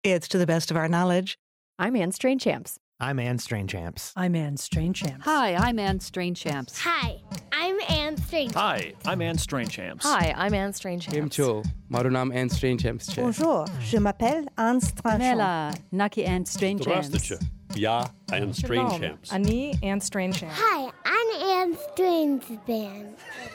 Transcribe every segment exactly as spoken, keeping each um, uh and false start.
It's To the Best of Our Knowledge. I'm Anne Strainchamps. I'm Anne Strainchamps. I'm Anne Strainchamps. Hi, I'm Anne Strainchamps. Hi, I'm Anne Strainchamps. Hi, I'm Anne Strainchamps. Hi, I'm Anne Strainchamps. કેમ છો? મારું નામ Anne Strainchamps છે. Bonjour, je m'appelle Anne Strainchamps. Mela, naki Anne Strainchamps. Здравствуйте, я Anne Strainchamps. אני Anne Strainchamps. Hi, I'm Anne Strainchamps.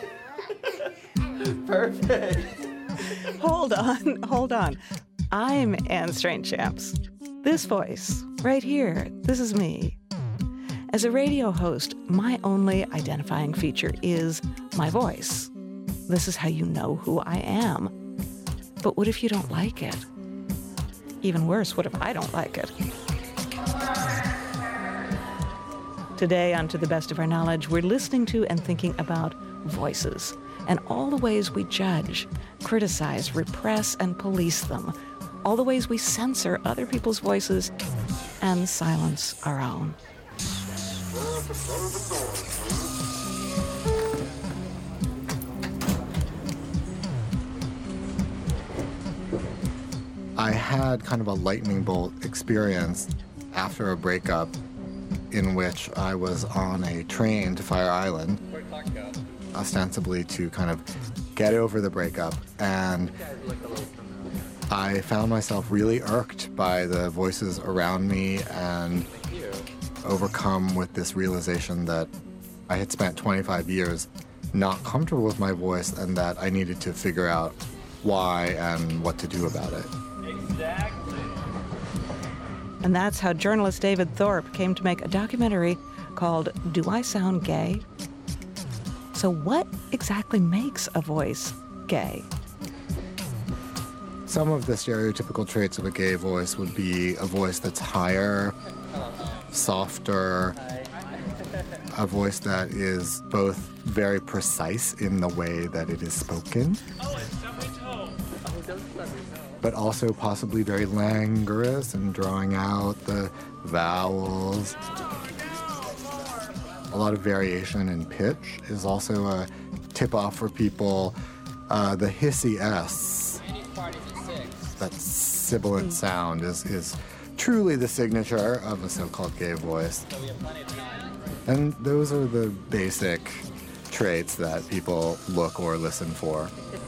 Perfect. Hold on, hold on. I'm Anne Strainchamps. This voice, right here, this is me. As a radio host, my only identifying feature is my voice. This is how you know who I am. But what if you don't like it? Even worse, what if I don't like it? Today, on To the Best of Our Knowledge, we're listening to and thinking about voices and all the ways we judge, criticize, repress, and police them. All the ways we censor other people's voices and silence our own. I had kind of a lightning bolt experience after a breakup in which I was on a train to Fire Island, ostensibly to kind of get over the breakup, and I found myself really irked by the voices around me and overcome with this realization that I had spent twenty-five years not comfortable with my voice and that I needed to figure out why and what to do about it. Exactly. And that's how journalist David Thorpe came to make a documentary called Do I Sound Gay? So what exactly makes a voice gay? Some of the stereotypical traits of a gay voice would be a voice that's higher, softer, a voice that is both very precise in the way that it is spoken, but also possibly very languorous and drawing out the vowels. A lot of variation in pitch is also a tip-off for people. Uh, the hissy S, that sibilant sound, is, is truly the signature of a so-called gay voice. And those are the basic traits that people look or listen for.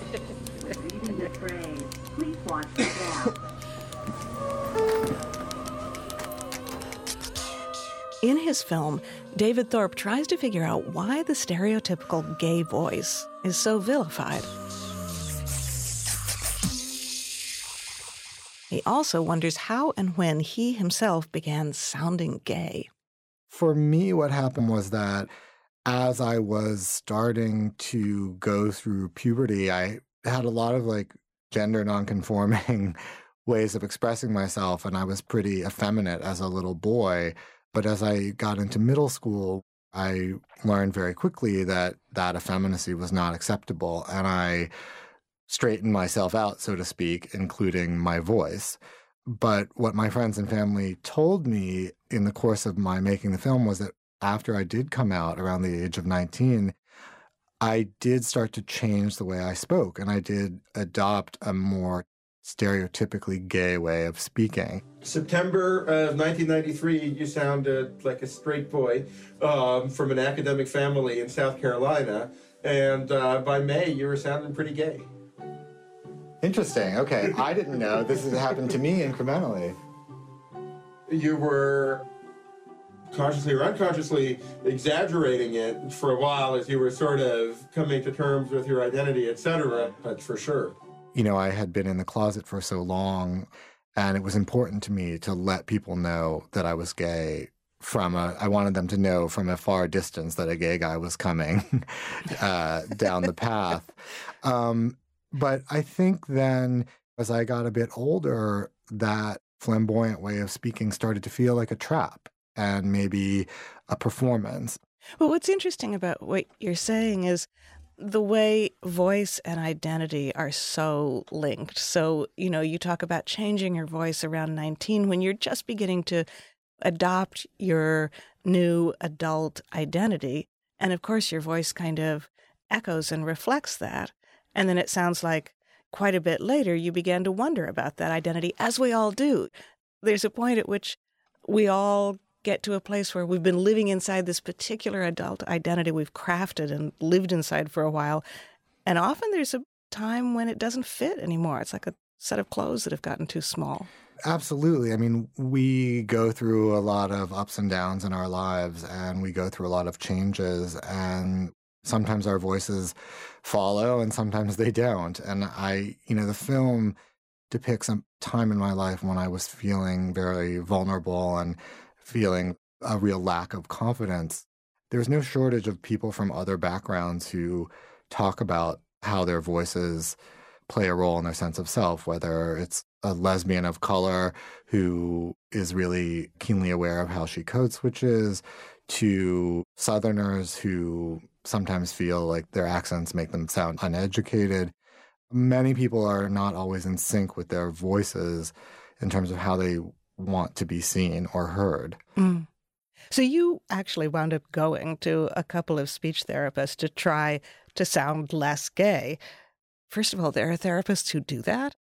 In his film, David Thorpe tries to figure out why the stereotypical gay voice is so vilified. He also wonders how and when he himself began sounding gay. For me, what happened was that as I was starting to go through puberty, I had a lot of like gender nonconforming ways of expressing myself, and I was pretty effeminate as a little boy. But as I got into middle school, I learned very quickly that that effeminacy was not acceptable, and I straightened myself out, so to speak, including my voice. But what my friends and family told me in the course of my making the film was that after I did come out around the age of nineteen, I did start to change the way I spoke, and I did adopt a more stereotypically gay way of speaking. September of nineteen ninety-three, you sounded like a straight boy um, from an academic family in South Carolina, and uh, by May, you were sounding pretty gay. Interesting. Okay. I didn't know. This has happened to me incrementally. You were consciously or unconsciously exaggerating it for a while as you were sort of coming to terms with your identity, et cetera, but for sure. You know, I had been in the closet for so long, and it was important to me to let people know that I was gay from a, I wanted them to know from a far distance that a gay guy was coming uh, down the path. Um, but I think then, as I got a bit older, that flamboyant way of speaking started to feel like a trap and maybe a performance. Well, what's interesting about what you're saying is the way voice and identity are so linked. So, you know, you talk about changing your voice around nineteen when you're just beginning to adopt your new adult identity. And of course, your voice kind of echoes and reflects that. And then it sounds like quite a bit later, you began to wonder about that identity, as we all do. There's a point at which we all get to a place where we've been living inside this particular adult identity we've crafted and lived inside for a while. And often there's a time when it doesn't fit anymore. It's like a set of clothes that have gotten too small. Absolutely. I mean, we go through a lot of ups and downs in our lives, and we go through a lot of changes, and sometimes our voices follow and sometimes they don't. And I, you know, the film depicts a time in my life when I was feeling very vulnerable and feeling a real lack of confidence. There's no shortage of people from other backgrounds who talk about how their voices play a role in their sense of self, whether it's a lesbian of color who is really keenly aware of how she code switches, to Southerners who sometimes feel like their accents make them sound uneducated. Many people are not always in sync with their voices in terms of how they want to be seen or heard. Mm. So you actually wound up going to a couple of speech therapists to try to sound less gay. First of all, there are therapists who do that?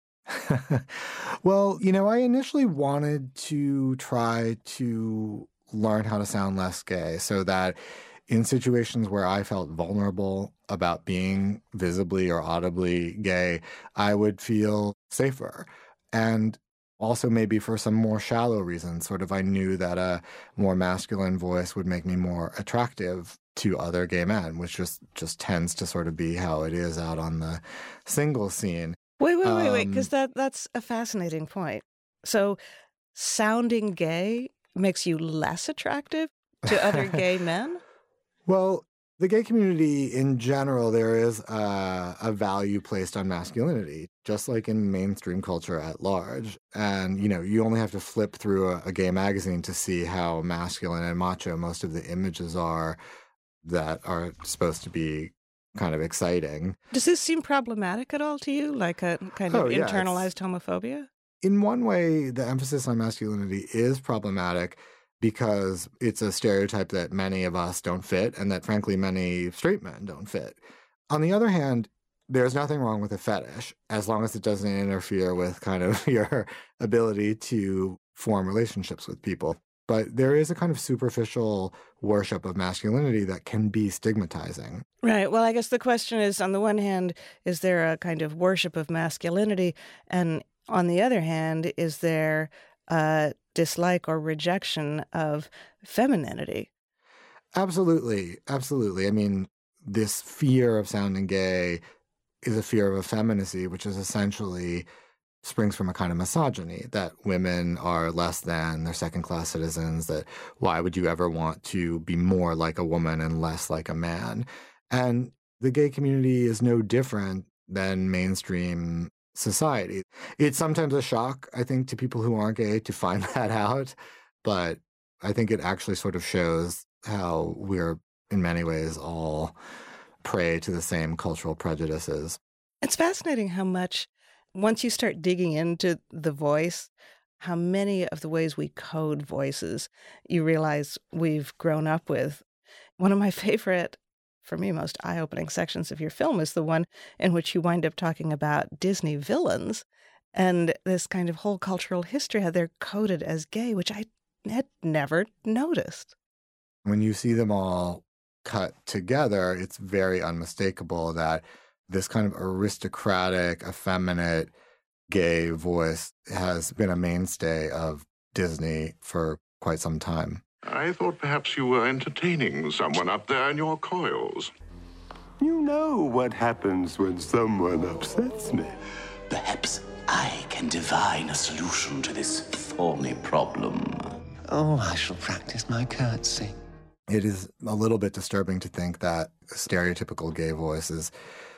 Well, you know, I initially wanted to try to learn how to sound less gay so that in situations where I felt vulnerable about being visibly or audibly gay, I would feel safer. And also maybe for some more shallow reasons, sort of I knew that a more masculine voice would make me more attractive to other gay men, which just, just tends to sort of be how it is out on the single scene. Wait, wait, wait, wait, because Um, that, that's a fascinating point. So sounding gay makes you less attractive to other gay men? Well, the gay community in general, there is a, a value placed on masculinity, just like in mainstream culture at large. And, you know, you only have to flip through a, a gay magazine to see how masculine and macho most of the images are that are supposed to be kind of exciting. Does this seem problematic at all to you, like a kind of Oh, yeah, it's- internalized homophobia? In one way, the emphasis on masculinity is problematic because it's a stereotype that many of us don't fit and that, frankly, many straight men don't fit. On the other hand, there's nothing wrong with a fetish as long as it doesn't interfere with kind of your ability to form relationships with people. But there is a kind of superficial worship of masculinity that can be stigmatizing. Right. Well, I guess the question is, on the one hand, is there a kind of worship of masculinity? And on the other hand, is there a dislike or rejection of femininity? Absolutely. Absolutely. I mean, this fear of sounding gay is a fear of effeminacy, which is essentially springs from a kind of misogyny, that women are less than, they're second-class citizens, that why would you ever want to be more like a woman and less like a man? And the gay community is no different than mainstream society. It's sometimes a shock, I think, to people who aren't gay to find that out, but I think it actually sort of shows how we're, in many ways, all prey to the same cultural prejudices. It's fascinating how much, once you start digging into the voice, how many of the ways we code voices you realize we've grown up with. One of my favorite, for me, most eye-opening sections of your film is the one in which you wind up talking about Disney villains and this kind of whole cultural history, how they're coded as gay, which I had never noticed. When you see them all cut together, it's very unmistakable that this kind of aristocratic, effeminate, gay voice has been a mainstay of Disney for quite some time. I thought perhaps you were entertaining someone up there in your coils. You know what happens when someone upsets me. Perhaps I can divine a solution to this thorny problem. Oh, I shall practice my curtsy. It is a little bit disturbing to think that a stereotypical gay voice is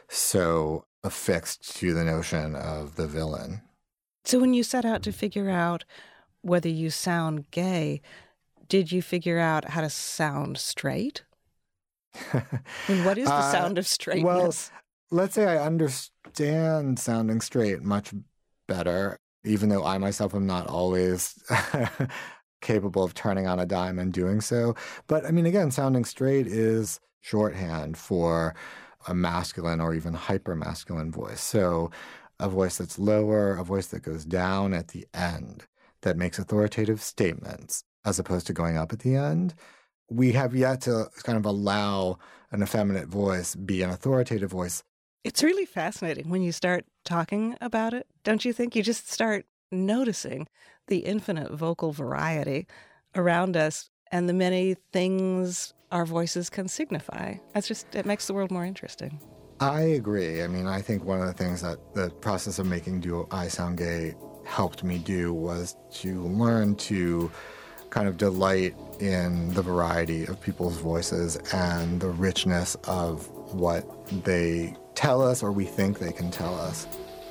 so affixed to the notion of the villain. So when you set out to figure out whether you sound gay, did you figure out how to sound straight? I mean, what is the uh, sound of straightness? Well, let's say I understand sounding straight much better, even though I myself am not always capable of turning on a dime and doing so. But I mean, again, sounding straight is shorthand for a masculine or even hyper-masculine voice. So a voice that's lower, a voice that goes down at the end, that makes authoritative statements, as opposed to going up at the end. We have yet to kind of allow an effeminate voice be an authoritative voice. It's really fascinating when you start talking about it, don't you think? You just start noticing the infinite vocal variety around us and the many things our voices can signify. It's just, it makes the world more interesting. I agree. I mean, I think one of the things that the process of making Do I Sound Gay helped me do was to learn to kind of delight in the variety of people's voices and the richness of what they tell us or we think they can tell us.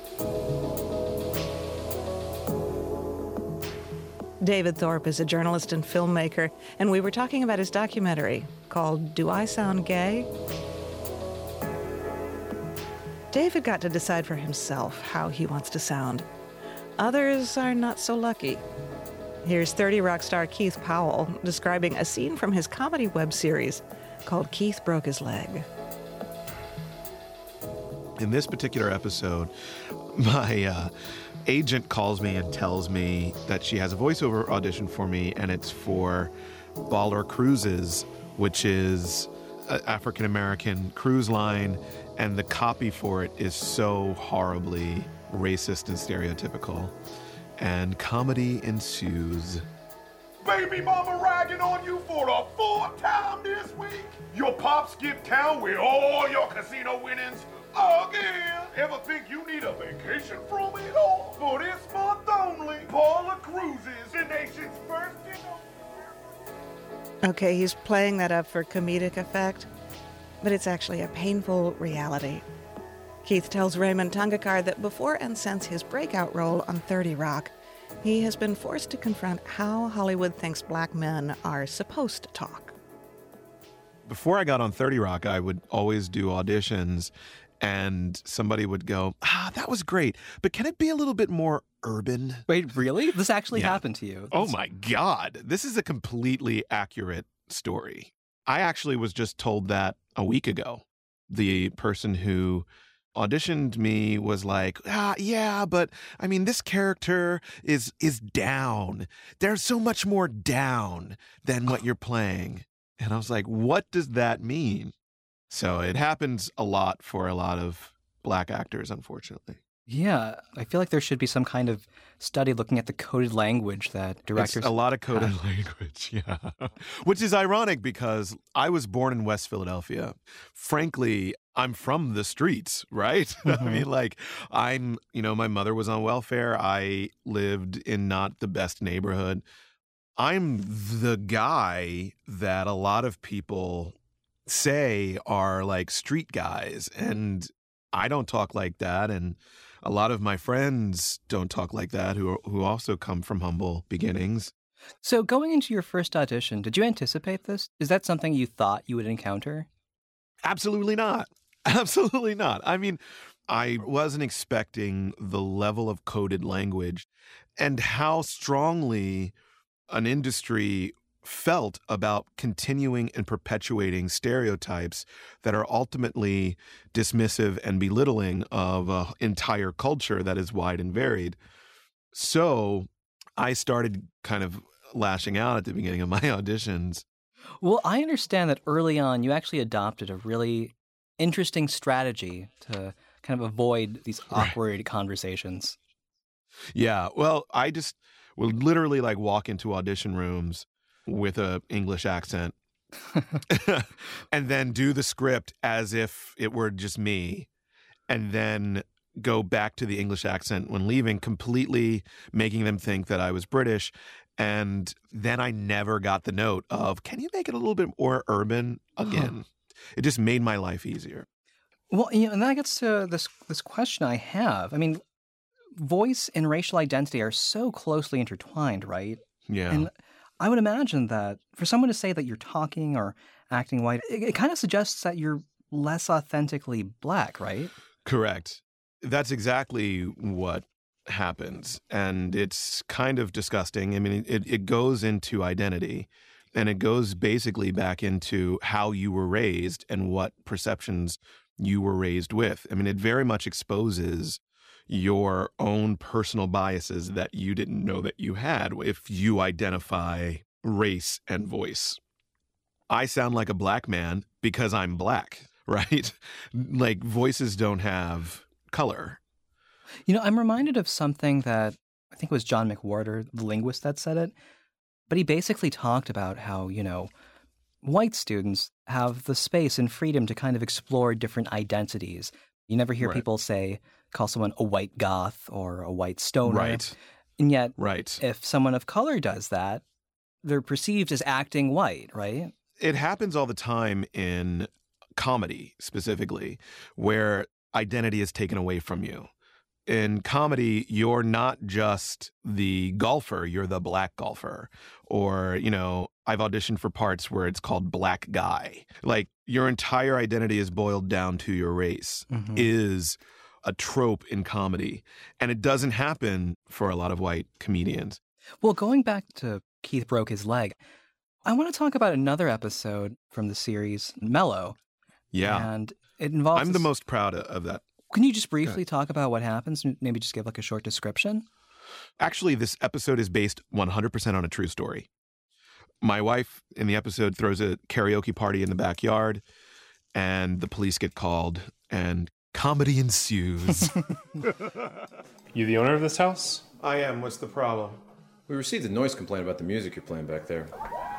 David Thorpe is a journalist and filmmaker, and we were talking about his documentary called Do I Sound Gay? David got to decide for himself how he wants to sound. Others are not so lucky. Here's thirty Rock star Keith Powell describing a scene from his comedy web series called Keith Broke His Leg. In this particular episode, my uh, agent calls me and tells me that she has a voiceover audition for me, and it's for Baller Cruises, which is an African-American cruise line, and the copy for it is so horribly racist and stereotypical. And comedy ensues. Baby mama ragging on you for the fourth time this week. Your pop skipped town with all your casino winnings again. Ever think you need a vacation from it all? For this month only, Baller Cruises, the nation's first, you know. Okay, he's playing that up for comedic effect, but it's actually a painful reality. Keith tells Raymond Tungakar that before and since his breakout role on thirty Rock, he has been forced to confront how Hollywood thinks black men are supposed to talk. Before I got on thirty Rock, I would always do auditions, and somebody would go, ah, that was great, but can it be a little bit more urban? Wait, really? This actually Yeah. happened to you? Oh my God. This is a completely accurate story. I actually was just told that a week ago. The person who auditioned me was like, ah, yeah, but I mean, this character is is down. There's so much more down than what you're playing. And I was like, what does that mean? So it happens a lot for a lot of black actors, unfortunately. Yeah, I feel like there should be some kind of study looking at the coded language that directors... It's a lot of coded have. language, yeah. Which is ironic because I was born in West Philadelphia. Frankly, I'm from the streets, right? Mm-hmm. I mean, like, I'm, you know, my mother was on welfare. I lived in not the best neighborhood. I'm the guy that a lot of people say are like street guys, and I don't talk like that, and a lot of my friends don't talk like that who who also come from humble beginnings. So going into your first audition, did you anticipate this? Is that something you thought you would encounter? Absolutely not. Absolutely not. I mean, I wasn't expecting the level of coded language and how strongly an industry felt about continuing and perpetuating stereotypes that are ultimately dismissive and belittling of an entire culture that is wide and varied. So I started kind of lashing out at the beginning of my auditions. Well, I understand that early on you actually adopted a really interesting strategy to kind of avoid these awkward right. conversations. Yeah, well, I just would literally like walk into audition rooms with a English accent and then do the script as if it were just me, and then go back to the English accent when leaving, completely making them think that I was British. And then I never got the note of, can you make it a little bit more urban again? It just made my life easier. Well, you know, and that gets to this this question I have. I mean, voice and racial identity are so closely intertwined, right? Yeah. And I would imagine that for someone to say that you're talking or acting white, it, it kind of suggests that you're less authentically black, right? Correct. That's exactly what happens. And it's kind of disgusting. I mean, it, it goes into identity, and it goes basically back into how you were raised and what perceptions you were raised with. I mean, it very much exposes your own personal biases that you didn't know that you had if you identify race and voice. I sound like a black man because I'm black, right? Like, voices don't have color. You know, I'm reminded of something that I think it was John McWhorter, the linguist, that said it. But he basically talked about how, you know, white students have the space and freedom to kind of explore different identities. You never hear Right. people say, call someone a white goth or a white stoner. Right. And yet, Right. if someone of color does that, they're perceived as acting white, right? It happens all the time in comedy, specifically, where identity is taken away from you. In comedy, you're not just the golfer, you're the black golfer. Or, you know, I've auditioned for parts where it's called black guy. Like, your entire identity is boiled down to your race, Mhm. is a trope in comedy. And it doesn't happen for a lot of white comedians. Well, going back to Keith Broke His Leg, I want to talk about another episode from the series, Mellow. Yeah. And it involves... I'm the this- most proud of that. Can you just briefly talk about what happens? Maybe just give like a short description? Actually, this episode is based one hundred percent on a true story. My wife in the episode throws a karaoke party in the backyard, and the police get called, and comedy ensues. You the owner of this house? I am. What's the problem? We received a noise complaint about the music you're playing back there.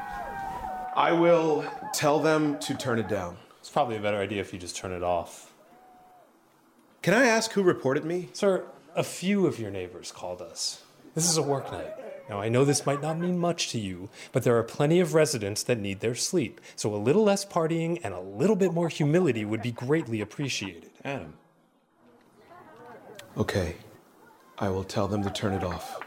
I will tell them to turn it down. It's probably a better idea if you just turn it off. Can I ask who reported me? Sir, a few of your neighbors called us. This is a work night. Now, I know this might not mean much to you, but there are plenty of residents that need their sleep. So a little less partying and a little bit more humility would be greatly appreciated. Adam. Okay. I will tell them to turn it off.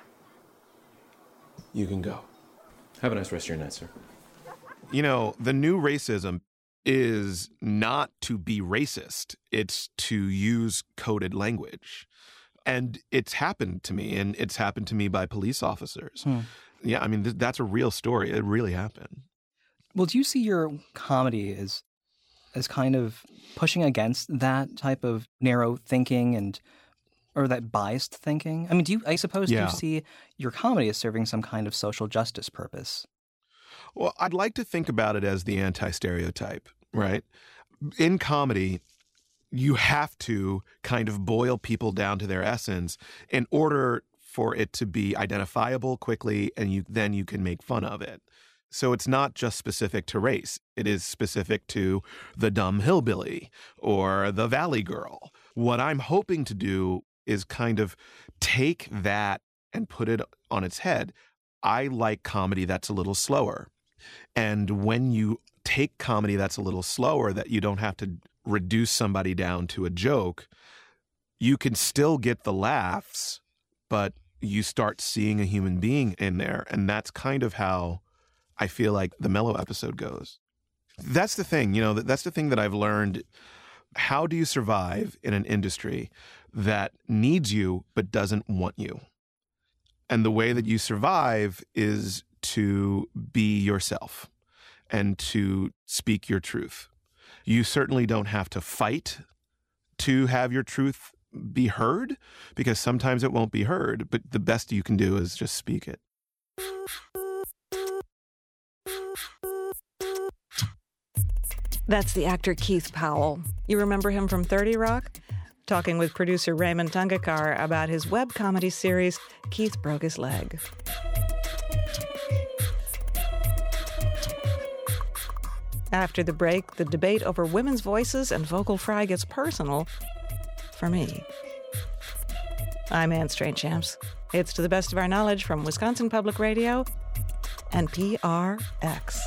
You can go. Have a nice rest of your night, sir. You know, the new racism is not to be racist. It's to use coded language. And it's happened to me, and it's happened to me by police officers. Hmm. Yeah, I mean, th- that's a real story. It really happened. Well, do you see your comedy as as kind of pushing against that type of narrow thinking and or that biased thinking? I mean, do you, I suppose, Yeah. do you see your comedy as serving some kind of social justice purpose? Well, I'd like to think about it as the anti-stereotype, right? In comedy, you have to kind of boil people down to their essence in order for it to be identifiable quickly, and you then you can make fun of it. So it's not just specific to race. It is specific to the dumb hillbilly or the valley girl. What I'm hoping to do is kind of take that and put it on its head. I like comedy that's a little slower. And when you take comedy that's a little slower, that you don't have to reduce somebody down to a joke, you can still get the laughs, but you start seeing a human being in there. And that's kind of how I feel like the Mellow episode goes. That's the thing, you know, that's the thing that I've learned. How do you survive in an industry that needs you but doesn't want you? And the way that you survive is to be yourself and to speak your truth. You certainly don't have to fight to have your truth be heard, because sometimes it won't be heard, but the best you can do is just speak it. That's the actor Keith Powell. You remember him from thirty Rock? Talking with producer Raymond Tungakar about his web comedy series, Keith Broke His Leg. After the break, the debate over women's voices and vocal fry gets personal for me. I'm Anne Strainchamps. It's To the Best of Our Knowledge from Wisconsin Public Radio and P R X.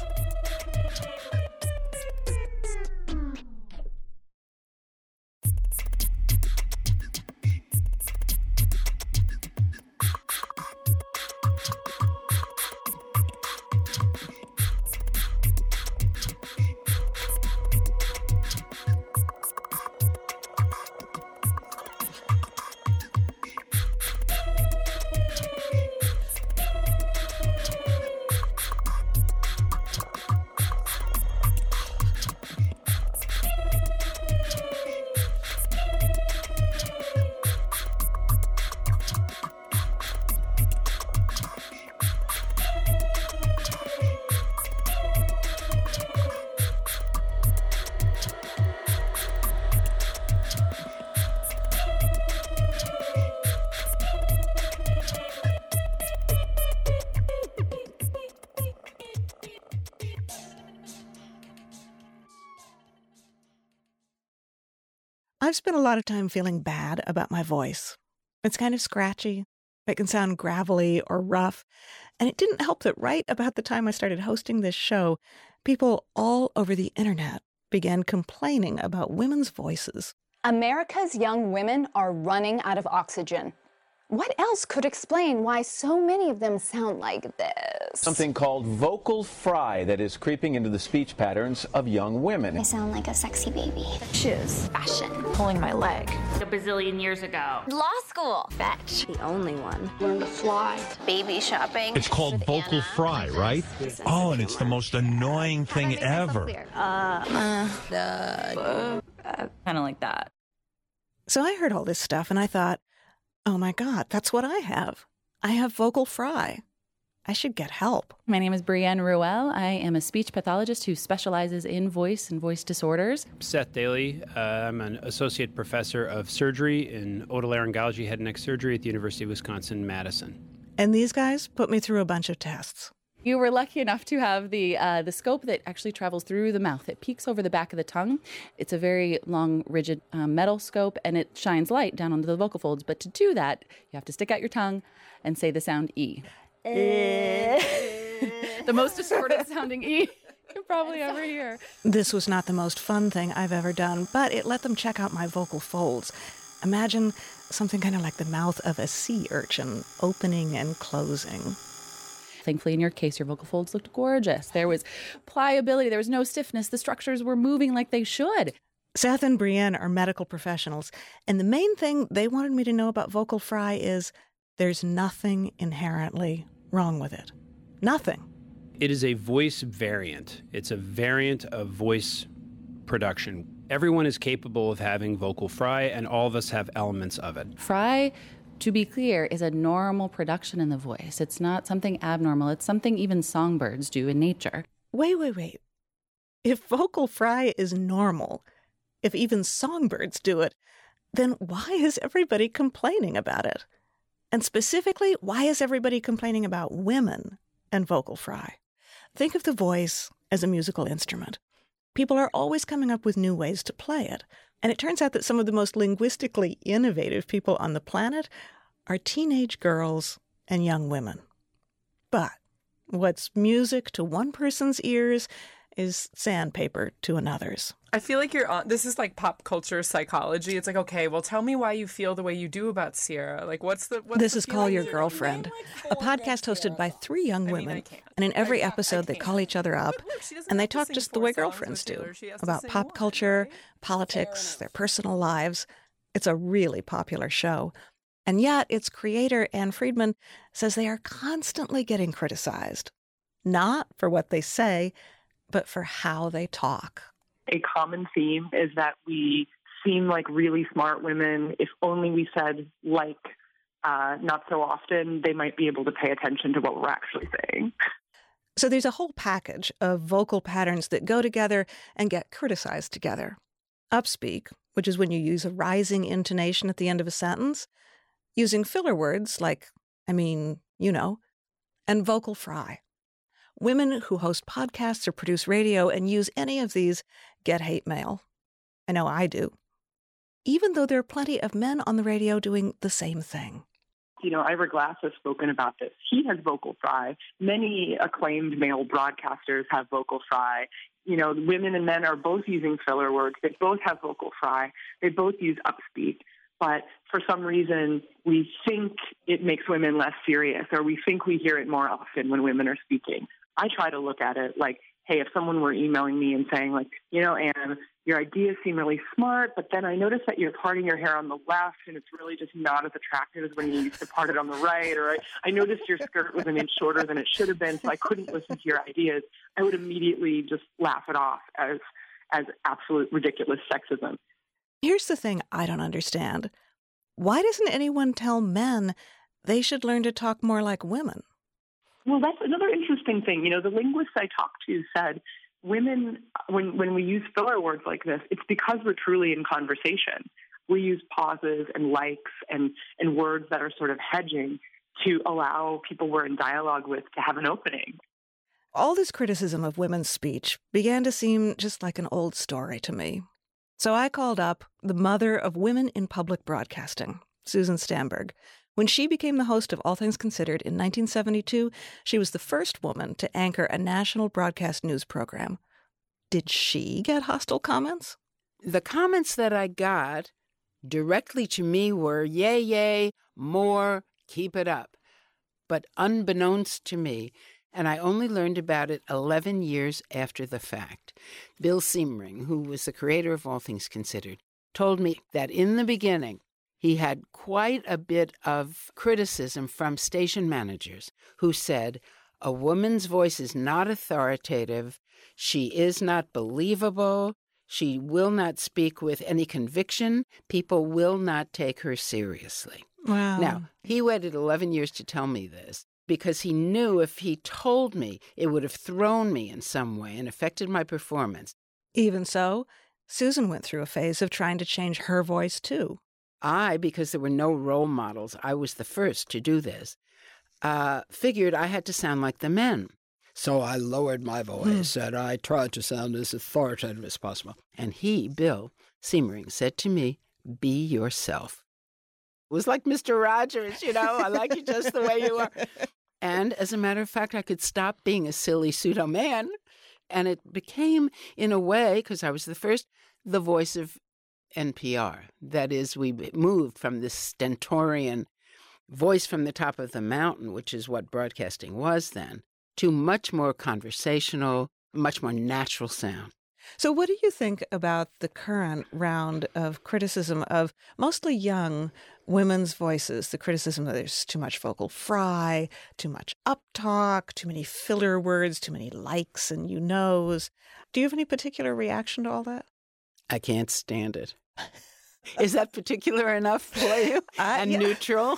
I've spent a lot of time feeling bad about my voice. It's kind of scratchy. It can sound gravelly or rough. And it didn't help that right about the time I started hosting this show, people all over the internet began complaining about women's voices. America's young women are running out of oxygen. What else could explain why so many of them sound like this? Something called vocal fry that is creeping into the speech patterns of young women. I sound like a sexy baby. Shoes. Fashion. Pulling my leg. A bazillion years ago. Law school. Fetch. The only one. Learn to fly. Baby shopping. It's called vocal Anna. fry, right? Oh, and it's the most annoying thing ever. Uh, uh, uh, uh, kind of like that. So I heard all this stuff and I thought, oh my God, that's what I have. I have vocal fry. I should get help. My name is Brienne Ruel. I am a speech pathologist who specializes in voice and voice disorders. Seth Daly. Uh, I'm an associate professor of surgery in otolaryngology, head and neck surgery at the University of Wisconsin-Madison. And these guys put me through a bunch of tests. You were lucky enough to have the uh, the scope that actually travels through the mouth. It peeks over the back of the tongue. It's a very long, rigid um, metal scope, and it shines light down onto the vocal folds. But to do that, you have to stick out your tongue and say the sound E. The most distorted sounding E you probably ever hear. This was not the most fun thing I've ever done, but it let them check out my vocal folds. Imagine something kind of like the mouth of a sea urchin, opening and closing. Thankfully, in your case, your vocal folds looked gorgeous. There was pliability. There was no stiffness. The structures were moving like they should. Seth and Brienne are medical professionals, and the main thing they wanted me to know about vocal fry is there's nothing inherently wrong with it. Nothing. It is a voice variant. It's a variant of voice production. Everyone is capable of having vocal fry, and all of us have elements of it. Fry, to be clear, is a normal production in the voice. It's not something abnormal. It's something even songbirds do in nature. Wait, wait, wait. If vocal fry is normal, if even songbirds do it, then why is everybody complaining about it? And specifically, why is everybody complaining about women and vocal fry? Think of the voice as a musical instrument. People are always coming up with new ways to play it. And it turns out that some of the most linguistically innovative people on the planet are teenage girls and young women. But what's music to one person's ears is sandpaper to another's. I feel like you're on, this is like pop culture psychology. It's like, okay, well, tell me why you feel the way you do about Sierra. Like, what's the, what's This the is Call Your you're Girlfriend, a podcast hosted by three young women. And in every episode, they call each other up, and they talk just the way girlfriends do, about pop culture, politics, their personal lives. It's a really popular show. And yet, its creator, Ann Friedman, says they are constantly getting criticized. Not for what they say, but for how they talk. A common theme is that we seem like really smart women. If only we said like uh, not so often, they might be able to pay attention to what we're actually saying. So there's a whole package of vocal patterns that go together and get criticized together. Upspeak, which is when you use a rising intonation at the end of a sentence, using filler words like, I mean, you know, and vocal fry. Women who host podcasts or produce radio and use any of these get hate mail. I know I do. Even though there are plenty of men on the radio doing the same thing. You know, Ira Glass has spoken about this. He has vocal fry. Many acclaimed male broadcasters have vocal fry. You know, women and men are both using filler words. They both have vocal fry. They both use upspeak. But for some reason, we think it makes women less serious, or we think we hear it more often when women are speaking. I try to look at it like, hey, if someone were emailing me and saying, like, you know, Anne, your ideas seem really smart, but then I noticed that you're parting your hair on the left, and it's really just not as attractive as when you used to part it on the right, or I, I noticed your skirt was an inch shorter than it should have been, so I couldn't listen to your ideas, I would immediately just laugh it off as as absolute ridiculous sexism. Here's the thing I don't understand. Why doesn't anyone tell men they should learn to talk more like women? Well, that's another interesting thing. You know, the linguists I talked to said women, when, when we use filler words like this, it's because we're truly in conversation. We use pauses and likes and, and words that are sort of hedging to allow people we're in dialogue with to have an opening. All this criticism of women's speech began to seem just like an old story to me. So I called up the mother of women in public broadcasting, Susan Stamberg. When she became the host of All Things Considered in nineteen seventy-two, she was the first woman to anchor a national broadcast news program. Did she get hostile comments? The comments that I got directly to me were, yay, yay, more, keep it up. But unbeknownst to me, and I only learned about it eleven years after the fact, Bill Siemering, who was the creator of All Things Considered, told me that in the beginning, he had quite a bit of criticism from station managers who said, a woman's voice is not authoritative, she is not believable, she will not speak with any conviction, people will not take her seriously. Wow. Now, he waited eleven years to tell me this because he knew if he told me, it would have thrown me in some way and affected my performance. Even so, Susan went through a phase of trying to change her voice, too. I, because there were no role models, I was the first to do this, uh, figured I had to sound like the men. So I lowered my voice mm. and I tried to sound as authoritative as possible. And he, Bill Siemering, said to me, be yourself. It was like Mister Rogers, you know, I like you just the way you are. And as a matter of fact, I could stop being a silly pseudo-man. And it became, in a way, because I was the first, the voice of N P R. That is, we moved from this stentorian voice from the top of the mountain, which is what broadcasting was then, to much more conversational, much more natural sound. So what do you think about the current round of criticism of mostly young women's voices, the criticism that there's too much vocal fry, too much uptalk, too many filler words, too many likes and you knows? Do you have any particular reaction to all that? I can't stand it. Is that particular enough for you? Uh, and yeah. neutral?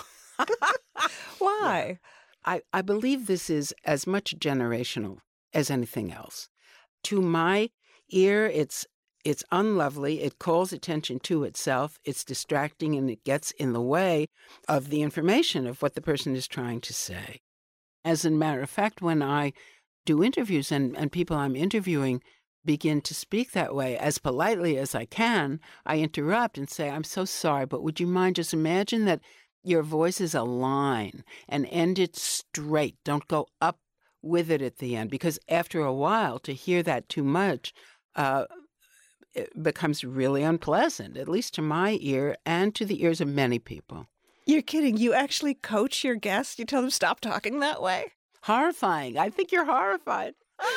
Why? I, I believe this is as much generational as anything else. To my ear, it's it's unlovely. It calls attention to itself. It's distracting, and it gets in the way of the information of what the person is trying to say. As a matter of fact, when I do interviews and, and people I'm interviewing begin to speak that way, as politely as I can, I interrupt and say, I'm so sorry, but would you mind just imagine that your voice is a line and end it straight. Don't go up with it at the end, because after a while, to hear that too much uh, it becomes really unpleasant, at least to my ear and to the ears of many people. You're kidding. You actually coach your guests? You tell them stop talking that way? Horrifying. I think you're horrified.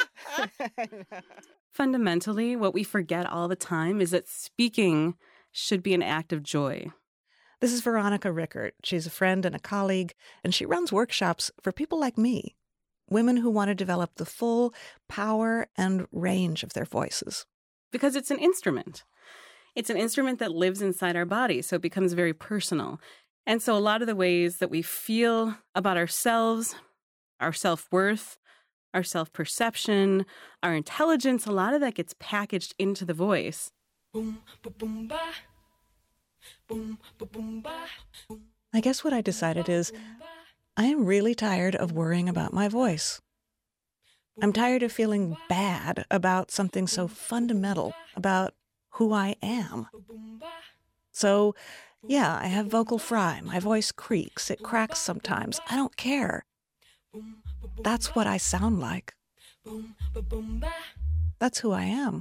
Fundamentally, what we forget all the time is that speaking should be an act of joy. This is Veronica Rickert. She's a friend and a colleague, and she runs workshops for people like me, women who want to develop the full power and range of their voices. Because it's an instrument. It's an instrument that lives inside our body, so it becomes very personal. And so a lot of the ways that we feel about ourselves, our self-worth, our self-perception, our intelligence, a lot of that gets packaged into the voice. Boom, boom, ba. Boom, boom, ba. I guess what I decided is I am really tired of worrying about my voice. I'm tired of feeling bad about something so fundamental about who I am. So, yeah, I have vocal fry. My voice creaks. It cracks sometimes. I don't care. That's what I sound like. That's who I am.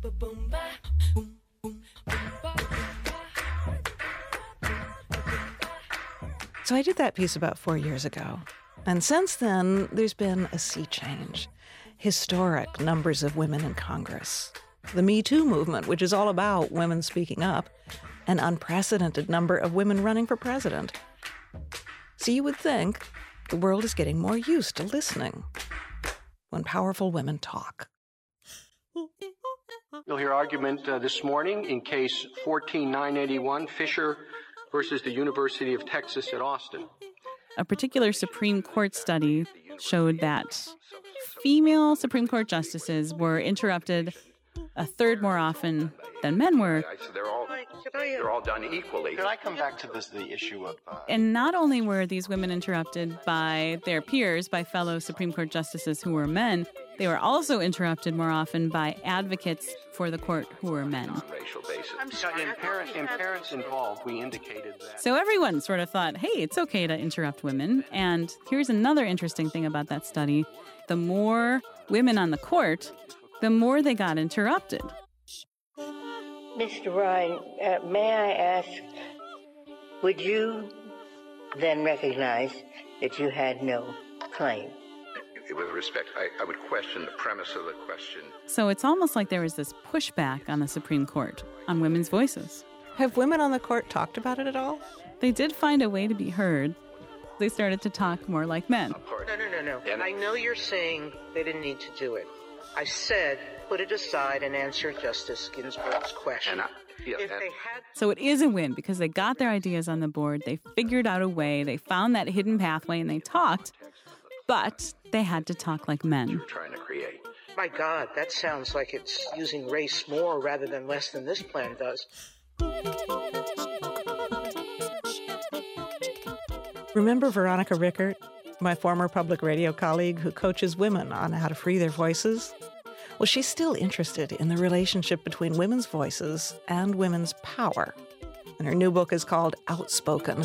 So I did that piece about four years ago. And since then, there's been a sea change. Historic numbers of women in Congress. The Me Too movement, which is all about women speaking up. An unprecedented number of women running for president. So you would think the world is getting more used to listening when powerful women talk. You'll hear argument uh, this morning in case fourteen nine eighty-one, Fisher versus the University of Texas at Austin. A particular Supreme Court study showed that female Supreme Court justices were interrupted a third more often than men were. They're all, they're all done equally. Could I come back to this, the issue of... Uh... And not only were these women interrupted by their peers, by fellow Supreme Court justices who were men, They were also interrupted more often by advocates for the court who were men. Racial basis. I'm sorry. In, parent, in parents involved, we indicated that. So everyone sort of thought, hey, it's okay to interrupt women. And here's another interesting thing about that study. The more women on the court, the more they got interrupted. Mister Ryan, uh, may I ask, would you then recognize that you had no claim? With respect, I, I would question the premise of the question. So it's almost like there was this pushback on the Supreme Court on women's voices. Have women on the court talked about it at all? They did find a way to be heard. They started to talk more like men. No, no, no, no. And I know you're saying they didn't need to do it. I said put it aside and answer Justice Ginsburg's question. And I, yeah, if and they had... So it is a win because they got their ideas on the board. They figured out a way. They found that hidden pathway and they talked. But they had to talk like men. You're trying to create. My God, that sounds like it's using race more rather than less than this plan does. Remember Veronica Rickert, my former public radio colleague who coaches women on how to free their voices? Well, she's still interested in the relationship between women's voices and women's power. And her new book is called Outspoken.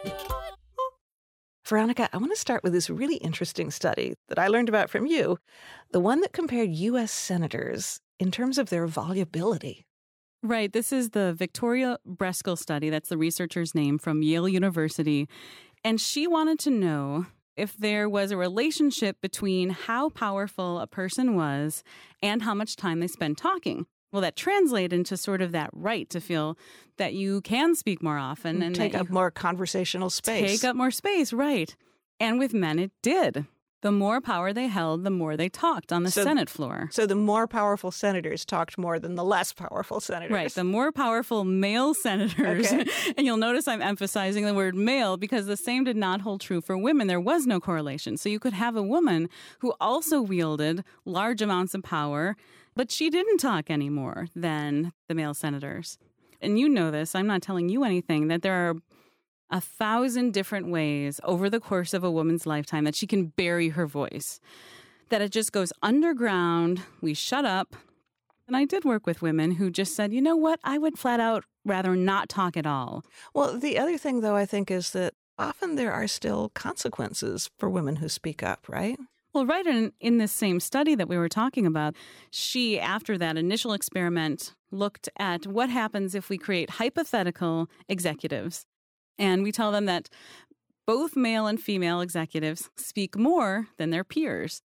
Veronica, I want to start with this really interesting study that I learned about from you, the one that compared U S senators in terms of their volubility. Right. This is the Victoria Breskel study. That's the researcher's name from Yale University. And she wanted to know if there was a relationship between how powerful a person was and how much time they spent talking. Well, that translated into sort of that right to feel that you can speak more often. And take up more conversational space. Take up more space, right. And with men, it did. The more power they held, the more they talked on the so, Senate floor. So the more powerful senators talked more than the less powerful senators. Right. The more powerful male senators. Okay. And you'll notice I'm emphasizing the word male because the same did not hold true for women. There was no correlation. So you could have a woman who also wielded large amounts of power, but she didn't talk any more than the male senators. And you know this. I'm not telling you anything, that there are a thousand different ways over the course of a woman's lifetime that she can bury her voice, that it just goes underground. We shut up. And I did work with women who just said, you know what, I would flat out rather not talk at all. Well, the other thing, though, I think is that often there are still consequences for women who speak up, right? Well, right in, in this same study that we were talking about, she, after that initial experiment, looked at what happens if we create hypothetical executives. And we tell them that both male and female executives speak more than their peers.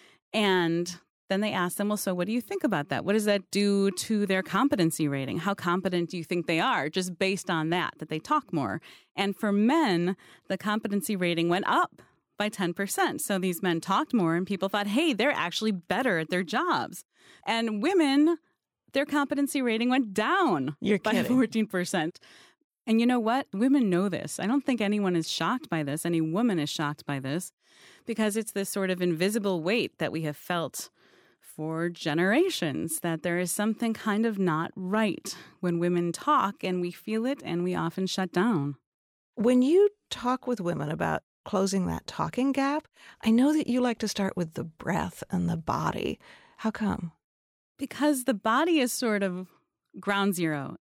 And then they ask them, well, so what do you think about that? What does that do to their competency rating? How competent do you think they are just based on that, that they talk more? And for men, the competency rating went up by ten percent. So these men talked more and people thought, hey, they're actually better at their jobs. And women, their competency rating went down You're by kidding. fourteen percent. And you know what? Women know this. I don't think anyone is shocked by this. Any woman is shocked by this because it's this sort of invisible weight that we have felt for generations, that there is something kind of not right when women talk, and we feel it and we often shut down. When you talk with women about closing that talking gap, I know that you like to start with the breath and the body. How come? Because the body is sort of ground zero.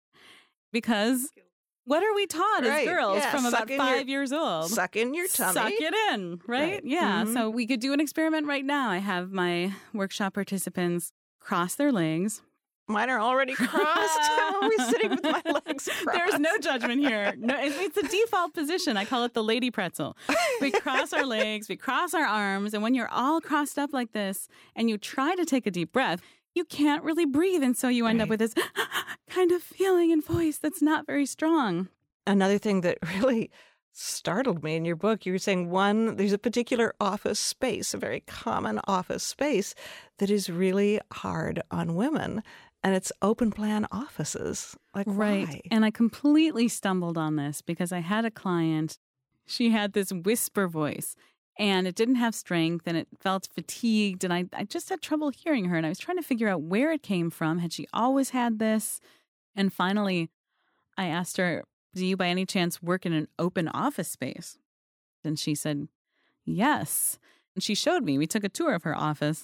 Because what are we taught right. as girls yeah. from suck about five your, years old? Suck in your tummy. Suck it in, right? right. Yeah. Mm-hmm. So we could do an experiment right now. I have my workshop participants cross their legs. Mine are already crossed. I'm always sitting with my legs crossed. There's no judgment here. No, it's a default position. I call it the lady pretzel. We cross our legs, we cross our arms, and when you're all crossed up like this and you try to take a deep breath, you can't really breathe. And so you end right. up with this kind of feeling and voice that's not very strong. Another thing that really startled me in your book, you were saying, one, there's a particular office space, a very common office space that is really hard on women. And it's open plan offices. Like, right. Why? And I completely stumbled on this because I had a client. She had this whisper voice and it didn't have strength and it felt fatigued. And I, I just had trouble hearing her. And I was trying to figure out where it came from. Had she always had this? And finally, I asked her, do you by any chance work in an open office space? And she said, yes. And she showed me. We took a tour of her office.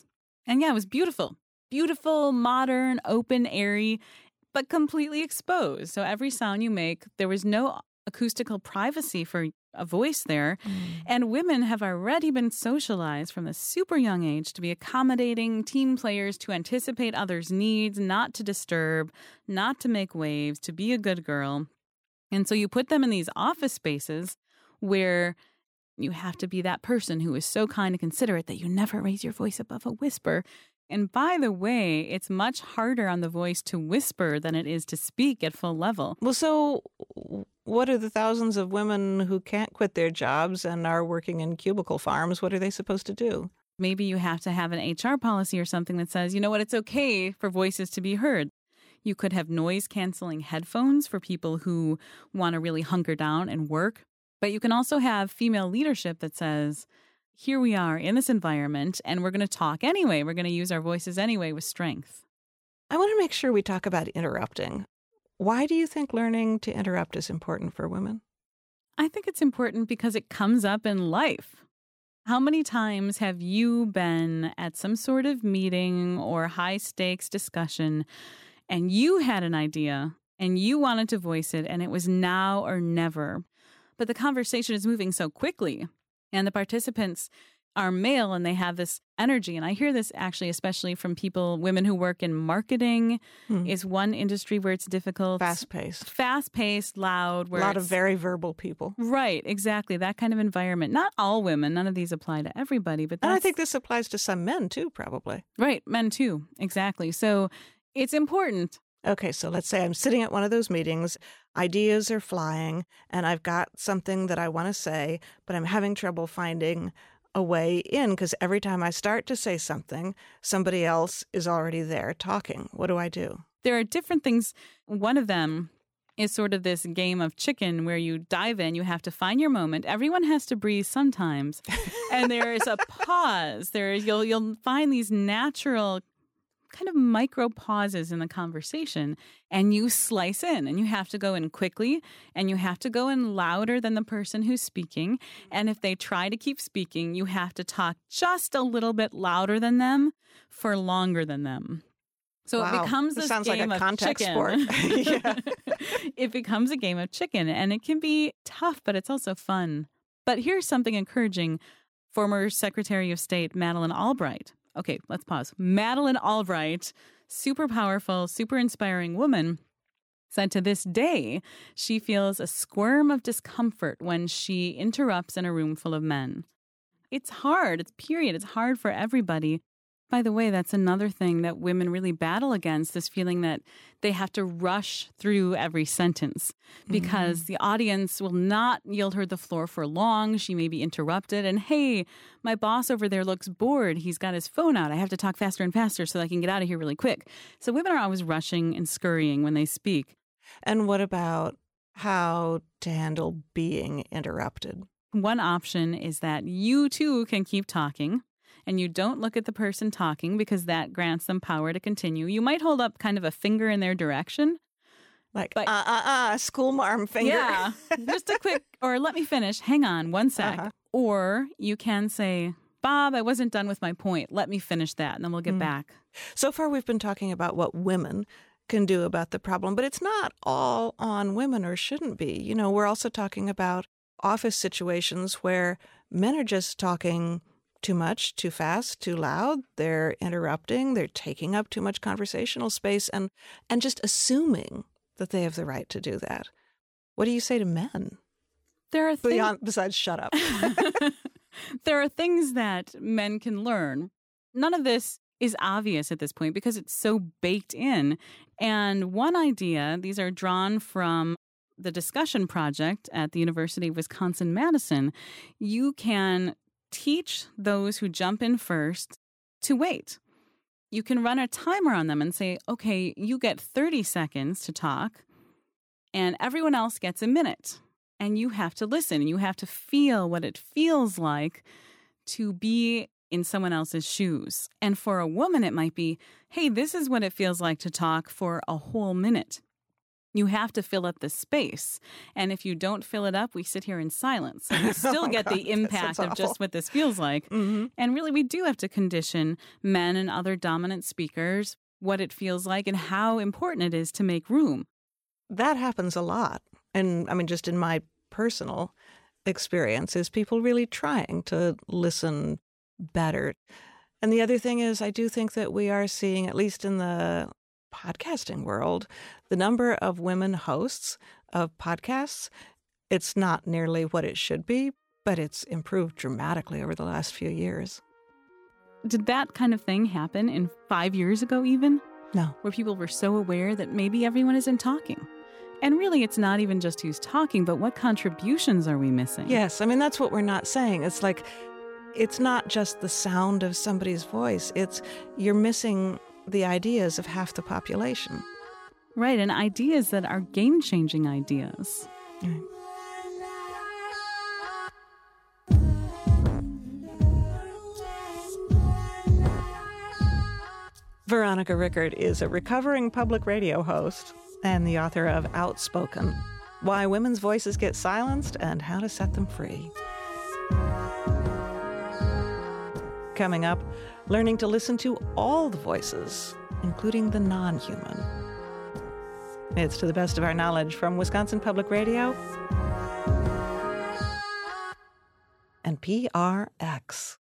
And yeah, it was beautiful. Beautiful, modern, open, airy, but completely exposed. So every sound you make, there was no acoustical privacy for a voice there. Mm. And women have already been socialized from a super young age to be accommodating team players, to anticipate others' needs, not to disturb, not to make waves, to be a good girl. And so you put them in these office spaces where you have to be that person who is so kind and considerate that you never raise your voice above a whisper. And by the way, it's much harder on the voice to whisper than it is to speak at full level. Well, so what are the thousands of women who can't quit their jobs and are working in cubicle farms? What are they supposed to do? Maybe you have to have an H R policy or something that says, you know what, it's okay for voices to be heard. You could have noise-canceling headphones for people who want to really hunker down and work. But you can also have female leadership that says, here we are in this environment, and we're going to talk anyway. We're going to use our voices anyway with strength. I want to make sure we talk about interrupting. Why do you think learning to interrupt is important for women? I think it's important because it comes up in life. How many times have you been at some sort of meeting or high-stakes discussion, and you had an idea, and you wanted to voice it, and it was now or never? But the conversation is moving so quickly. And the participants are male and they have this energy. And I hear this actually, especially from people, women who work in marketing hmm. is one industry where it's difficult. Fast-paced. Fast-paced, loud. Where a lot of very verbal people. Right, exactly. That kind of environment. Not all women. None of these apply to everybody. But that's, and I think this applies to some men too, probably. Right, men too. Exactly. So it's important. Okay, so let's say I'm sitting at one of those meetings, ideas are flying, and I've got something that I want to say, but I'm having trouble finding a way in because every time I start to say something, somebody else is already there talking. What do I do? There are different things. One of them is sort of this game of chicken where you dive in, you have to find your moment. Everyone has to breathe sometimes. And there is a pause. There you'll you'll find these natural kind of micro pauses in the conversation, and you slice in, and you have to go in quickly, and you have to go in louder than the person who's speaking. And if they try to keep speaking, you have to talk just a little bit louder than them for longer than them. So wow. it becomes this this sounds game like a of contact chicken. sport. Yeah. It becomes a game of chicken, and it can be tough, but it's also fun. But here's something encouraging. Former Secretary of State Madeleine Albright. Okay, let's pause. Madeleine Albright, super powerful, super inspiring woman, said to this day she feels a squirm of discomfort when she interrupts in a room full of men. It's hard. It's period. It's hard for everybody. By the way, that's another thing that women really battle against, this feeling that they have to rush through every sentence because mm-hmm. the audience will not yield her the floor for long. She may be interrupted. And, hey, my boss over there looks bored. He's got his phone out. I have to talk faster and faster so I can get out of here really quick. So women are always rushing and scurrying when they speak. And what about how to handle being interrupted? One option is that you, too, can keep talking. And you don't look at the person talking because that grants them power to continue. You might hold up kind of a finger in their direction. Like, but, uh, uh, uh, school marm finger. Yeah, just a quick, or let me finish. Hang on one sec. Uh-huh. Or you can say, Bob, I wasn't done with my point. Let me finish that, and then we'll get mm. back. So far, we've been talking about what women can do about the problem, but it's not all on women or shouldn't be. You know, we're also talking about office situations where men are just talking too much, too fast, too loud. They're interrupting. They're taking up too much conversational space and, and just assuming that they have the right to do that. What do you say to men? There are things... Beyond, besides shut up. There are things that men can learn. None of this is obvious at this point because it's so baked in. And one idea, these are drawn from the discussion project at the University of Wisconsin-Madison. You can teach those who jump in first to wait. You can run a timer on them and say, okay, you get thirty seconds to talk and everyone else gets a minute. And you have to listen and you have to feel what it feels like to be in someone else's shoes. And for a woman, it might be, hey, this is what it feels like to talk for a whole minute. You have to fill up the space. And if you don't fill it up, we sit here in silence. And we still Oh, get God, the impact of awful. just what this feels like. Mm-hmm. And really, we do have to condition men and other dominant speakers what it feels like and how important it is to make room. That happens a lot. And I mean, just in my personal experience, is people really trying to listen better. And the other thing is, I do think that we are seeing, at least in the podcasting world, the number of women hosts of podcasts, it's not nearly what it should be, but it's improved dramatically over the last few years. Did that kind of thing happen in five years ago even? No. Where people were so aware that maybe everyone isn't talking. And really, it's not even just who's talking, but what contributions are we missing? Yes, I mean, that's what we're not saying. It's like, it's not just the sound of somebody's voice. It's, you're missing the ideas of half the population. Right, and ideas that are game-changing ideas. Right. Veronica Rickard is a recovering public radio host and the author of Outspoken: Why Women's Voices Get Silenced and How to Set Them Free. Coming up, learning to listen to all the voices, including the non-human. It's To the Best of Our Knowledge from Wisconsin Public Radio and P R X.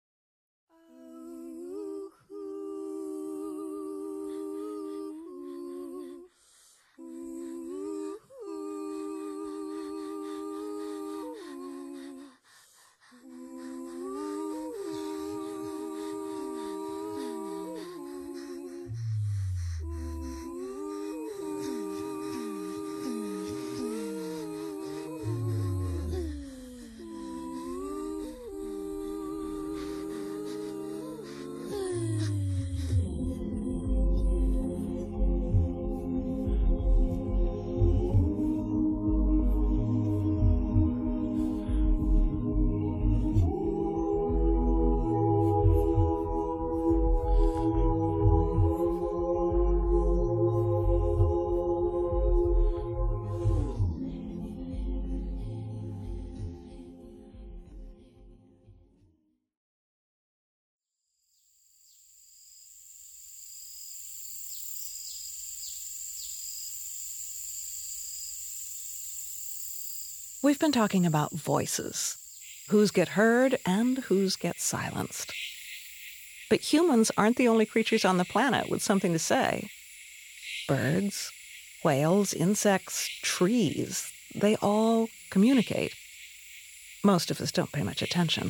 We've been talking about voices, whose get heard and whose get silenced. But humans aren't the only creatures on the planet with something to say. Birds, whales, insects, trees, they all communicate. Most of us don't pay much attention.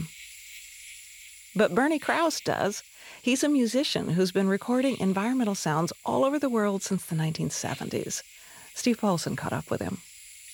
But Bernie Krause does. He's a musician who's been recording environmental sounds all over the world since the nineteen seventies. Steve Paulson caught up with him.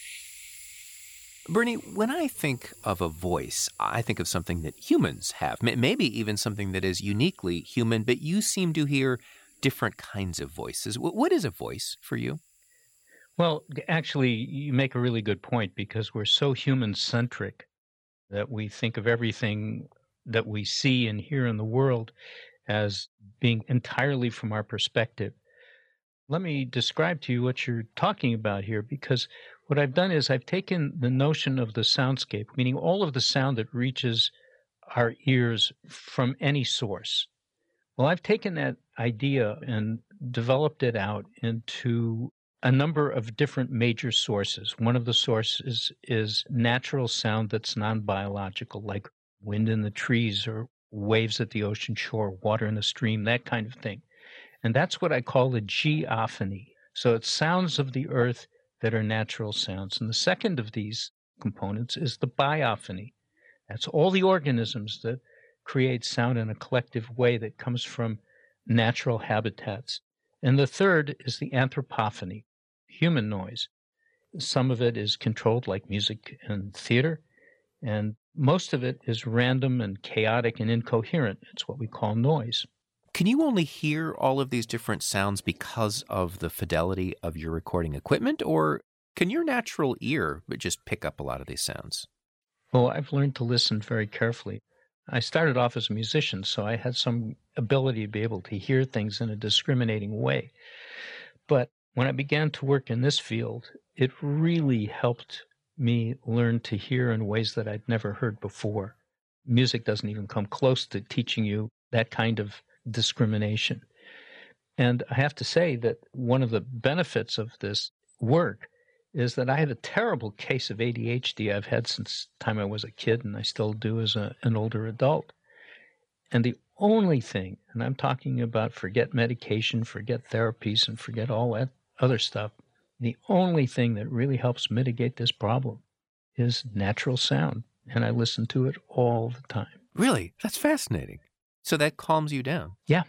Bernie, when I think of a voice, I think of something that humans have, maybe even something that is uniquely human, but you seem to hear different kinds of voices. What is a voice for you? Well, actually, you make a really good point, because we're so human-centric that we think of everything that we see and hear in the world as being entirely from our perspective. Let me describe to you what you're talking about here, because what I've done is I've taken the notion of the soundscape, meaning all of the sound that reaches our ears from any source. Well, I've taken that idea and developed it out into a number of different major sources. One of the sources is natural sound that's non-biological, like wind in the trees or waves at the ocean shore, water in the stream, that kind of thing. And that's what I call a geophony. So it's sounds of the earth that are natural sounds. And the second of these components is the biophony. That's all the organisms that create sound in a collective way that comes from natural habitats. And the third is the anthropophony, human noise. Some of it is controlled, like music and theater, and most of it is random and chaotic and incoherent. It's what we call noise. Can you only hear all of these different sounds because of the fidelity of your recording equipment, or can your natural ear just pick up a lot of these sounds? Well, I've learned to listen very carefully. I started off as a musician, so I had some ability to be able to hear things in a discriminating way. But when I began to work in this field, it really helped me learn to hear in ways that I'd never heard before. Music doesn't even come close to teaching you that kind of discrimination. And I have to say that one of the benefits of this work is that I had a terrible case of A D H D I've had since the time I was a kid, and I still do as a, an older adult. And the only thing, and I'm talking about forget medication, forget therapies, and forget all that other stuff, the only thing that really helps mitigate this problem is natural sound. And I listen to it all the time. Really? That's fascinating. So that calms you down. Yeah.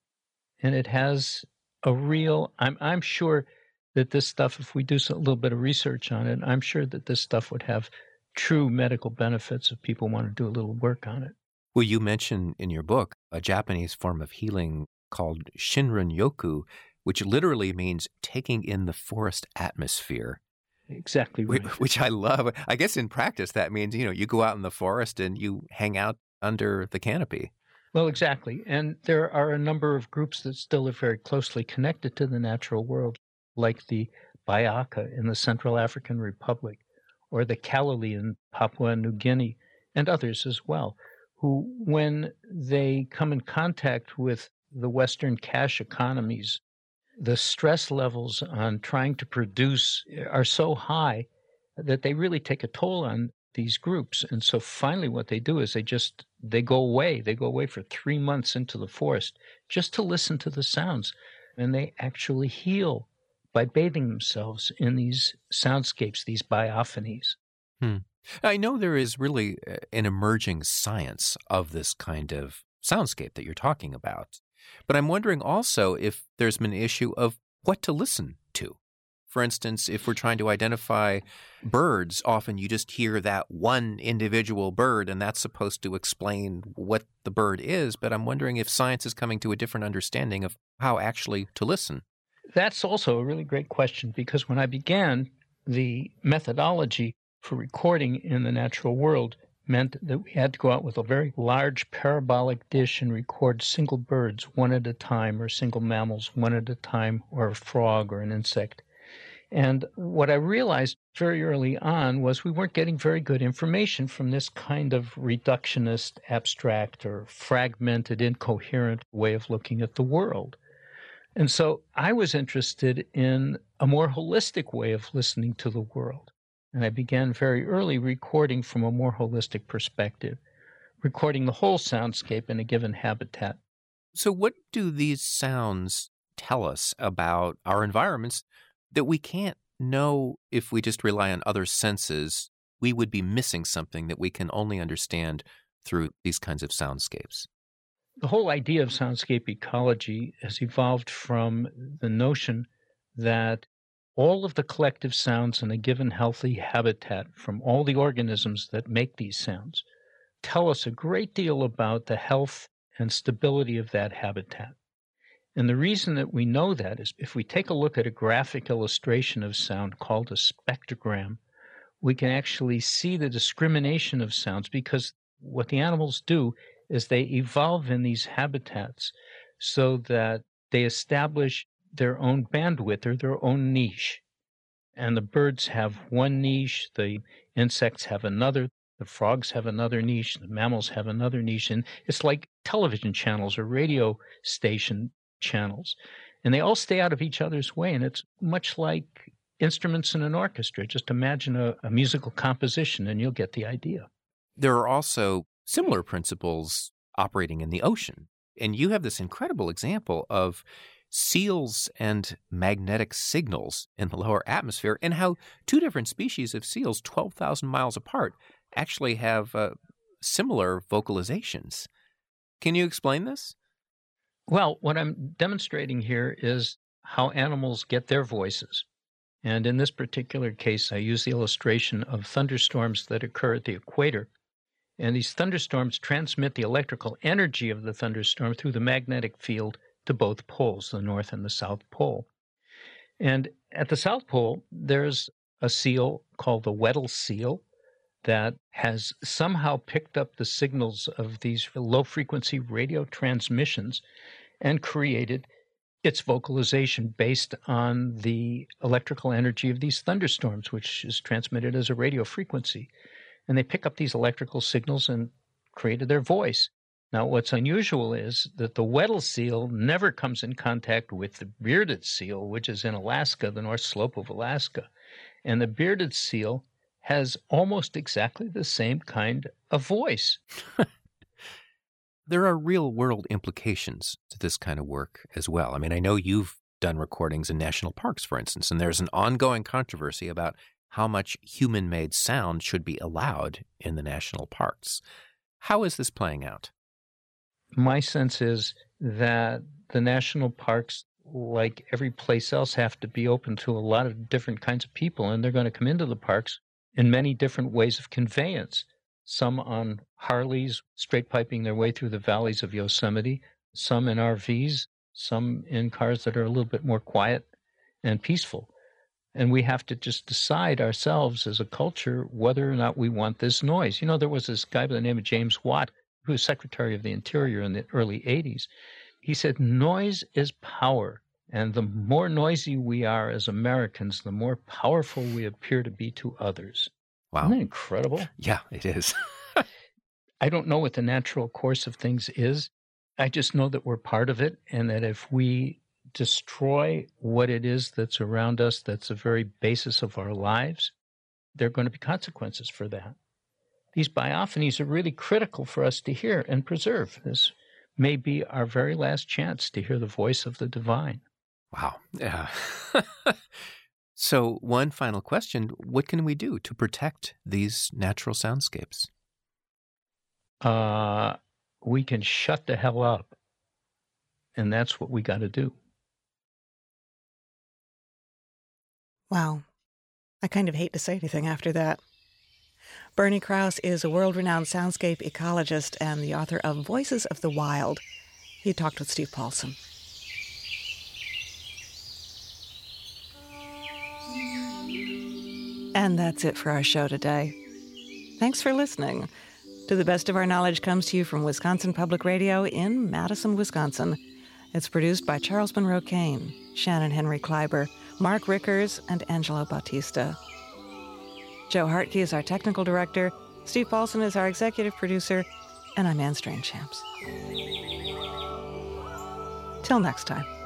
And it has a real, I'm I'm sure that this stuff, if we do a little bit of research on it, I'm sure that this stuff would have true medical benefits if people want to do a little work on it. Well, you mention in your book a Japanese form of healing called Shinrin-yoku, which literally means taking in the forest atmosphere. Exactly right. Which I love. I guess in practice that means, you know, you go out in the forest and you hang out under the canopy. Well, exactly. And there are a number of groups that still are very closely connected to the natural world, like the Bayaka in the Central African Republic, or the Kalali in Papua New Guinea, and others as well, who, when they come in contact with the Western cash economies, the stress levels on trying to produce are so high that they really take a toll on these groups. And so finally what they do is they just, they go away. They go away for three months into the forest just to listen to the sounds. And they actually heal by bathing themselves in these soundscapes, these biophonies. Hmm. I know there is really an emerging science of this kind of soundscape that you're talking about. But I'm wondering also if there's been an issue of what to listen to. For instance, if we're trying to identify birds, often you just hear that one individual bird, and that's supposed to explain what the bird is. But I'm wondering if science is coming to a different understanding of how actually to listen. That's also a really great question, because when I began, the methodology for recording in the natural world meant that we had to go out with a very large parabolic dish and record single birds one at a time, or single mammals one at a time, or a frog or an insect. And what I realized very early on was we weren't getting very good information from this kind of reductionist, abstract, or fragmented, incoherent way of looking at the world. And so I was interested in a more holistic way of listening to the world. And I began very early recording from a more holistic perspective, recording the whole soundscape in a given habitat. So what do these sounds tell us about our environments that we can't know if we just rely on other senses? We would be missing something that we can only understand through these kinds of soundscapes. The whole idea of soundscape ecology has evolved from the notion that all of the collective sounds in a given healthy habitat from all the organisms that make these sounds tell us a great deal about the health and stability of that habitat. And the reason that we know that is if we take a look at a graphic illustration of sound called a spectrogram, we can actually see the discrimination of sounds, because what the animals do is they evolve in these habitats so that they establish their own bandwidth or their own niche. And the birds have one niche, the insects have another, the frogs have another niche, the mammals have another niche. And it's like television channels or radio station channels. And they all stay out of each other's way. And it's much like instruments in an orchestra. Just imagine a, a musical composition and you'll get the idea. There are also similar principles operating in the ocean. And you have this incredible example of seals and magnetic signals in the lower atmosphere, and how two different species of seals, twelve thousand miles apart, actually have uh, similar vocalizations. Can you explain this? Well, what I'm demonstrating here is how animals get their voices. And in this particular case, I use the illustration of thunderstorms that occur at the equator. And these thunderstorms transmit the electrical energy of the thunderstorm through the magnetic field to both poles, the North and the South Pole. And at the South Pole, there's a seal called the Weddell seal that has somehow picked up the signals of these low-frequency radio transmissions and created It's vocalization based on the electrical energy of these thunderstorms, which is transmitted as a radio frequency. And they pick up these electrical signals and created their voice. Now, what's unusual is that the Weddell seal never comes in contact with the bearded seal, which is in Alaska, the North Slope of Alaska. And the bearded seal has almost exactly the same kind of voice. There are real-world implications to this kind of work as well. I mean, I know you've done recordings in national parks, for instance, and there's an ongoing controversy about how much human-made sound should be allowed in the national parks. How is this playing out? My sense is that the national parks, like every place else, have to be open to a lot of different kinds of people, and they're going to come into the parks in many different ways of conveyance. Some on Harleys, straight piping their way through the valleys of Yosemite, some in R Vs, some in cars that are a little bit more quiet and peaceful. And we have to just decide ourselves as a culture whether or not we want this noise. You know, there was this guy by the name of James Watt, who was Secretary of the Interior in the early eighties. He said, noise is power. And the more noisy we are as Americans, the more powerful we appear to be to others. Wow. Isn't that incredible? Yeah, it is. I don't know what the natural course of things is. I just know that we're part of it, and that if we destroy what it is that's around us, that's the very basis of our lives, there are going to be consequences for that. These biophonies are really critical for us to hear and preserve. This may be our very last chance to hear the voice of the divine. Wow. Yeah. So one final question, what can we do to protect these natural soundscapes? Uh, we can shut the hell up, and that's what we got to do. Wow. I kind of hate to say anything after that. Bernie Krause is a world-renowned soundscape ecologist and the author of Voices of the Wild. He talked with Steve Paulson. And that's it for our show today. Thanks for listening. To the Best of Our Knowledge comes to you from Wisconsin Public Radio in Madison, Wisconsin. It's produced by Charles Monroe Kane, Shannon Henry Kleiber, Mark Rickers, and Angelo Bautista. Joe Hartke is our technical director, Steve Paulson is our executive producer, and I'm Anne Strainchamps. Till next time.